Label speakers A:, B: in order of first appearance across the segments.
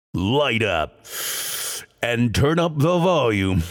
A: light up, and turn up the volume.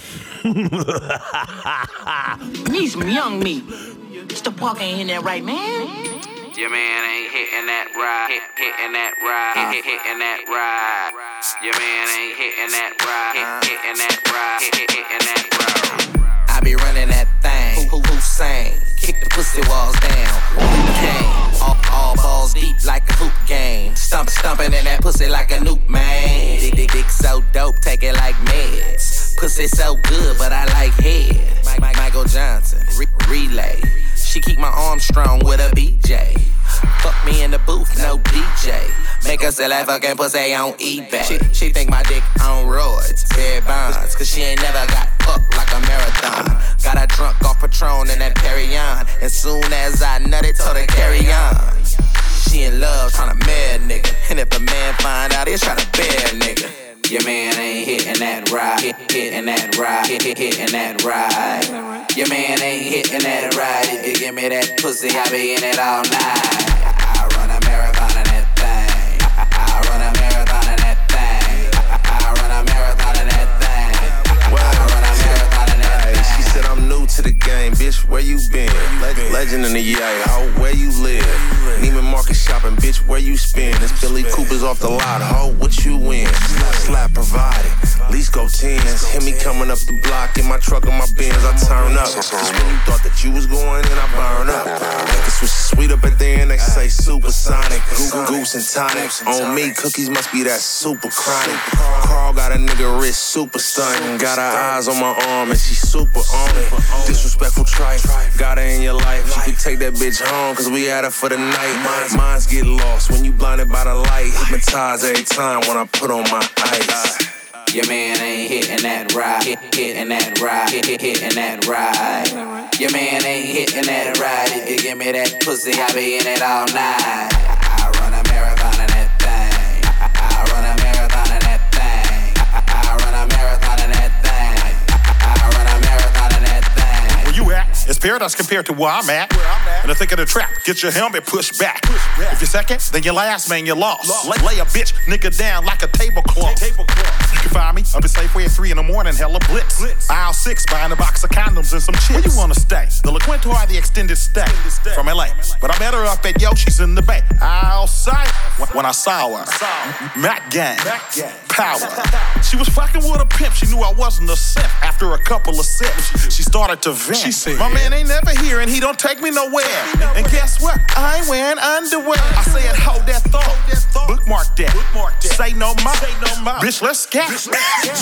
B: Need some young meat. Mr. Parker ain't in there right, man.
C: Your man ain't hitting that ride, hitting that ride, hitting that ride. Your man ain't hitting that ride, hitting that ride, hitting that ride. I be running that thing, who sang? Kick the pussy walls down, who came? All balls deep like a hoop game. Stumping in that pussy like a nuke, man. Dick so dope, take it like meds. Pussy so good, but I like head. Michael Johnson, relay. She keep my arm strong with a BJ. Fuck me in the booth, no DJ. Make her sell that fucking pussy on eBay. She think my dick on roids, Barry Bonds. Cause she ain't never got fucked like a marathon. Got her drunk off Patron and that Perrion. As soon as I nut it, told her carry on. She in love, tryna marry nigga. And if a man find out, he'll try to bear nigga. Your man ain't hitting that ride, hitting that ride, hitting that ride. Your man ain't hitting that ride. If you give me that pussy, I be in it all night. I run a marathon in that thing. I run a marathon in that thing. I run a marathon in that thing. I run a marathon in that thing.
D: She said I'm new to the game, bitch. Where you been? Legend in the EA, ho. Where you live? Neiman Market shopping, bitch. Where you spend? This Billy Cooper's off the lot, ho. What you win? Slap provided. Least go tens. Hit me coming up the block in my truck and my Benz. I turn up. Cause when you thought that you was going in, I burn up. Make the switch sweet up at the end. They say supersonic. Goose and tonic. On me, cookies must be that super chronic. Carl got a nigga wrist super stunning. Got her eyes on my arm and she super on it. Disrespectful trife. Got her in your life. You can take that bitch home cause we had her for the night. Minds get lost when you blinded by the light. Hypnotized every time when I put on my ice.
C: Your man ain't hitting that ride, hitting that ride, hitting that ride. Your man ain't hitting that ride. If you give me that pussy, I be in it all night. I run a marathon in that thing. I run a marathon in that thing. I run a marathon in that thing. I run a marathon in that thing.
E: Where you at? It's paradise compared to where I'm at. And I think of the trap, get your helmet pushed back. If you're second, then you're last, man, you're lost. Lay a bitch nigga down like a tablecloth. You can find me up at Safeway at 3 in the morning, hella blitz. Aisle 6, buying a box of condoms and some chips. Where you wanna stay? The La Quinta or the extended stay? From LA. But I met her up at Yoshi's in the Bay. I'll say, when I saw her, Mac Gang, power. She was fucking with a pimp, she knew I wasn't a simp. After a couple of sips, she started to vent. She said, my man ain't never here and he don't take me nowhere. And guess what? I ain't wearing underwear. I said, hold that thought. Bookmark that. Say no more. Bitch, let's get.
C: Your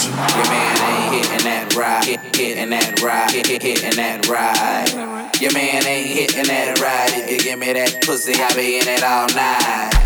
C: man ain't hitting that ride, hitting that ride, hitting that ride. Your man ain't hitting that ride. If you give me that pussy, I be in it all night.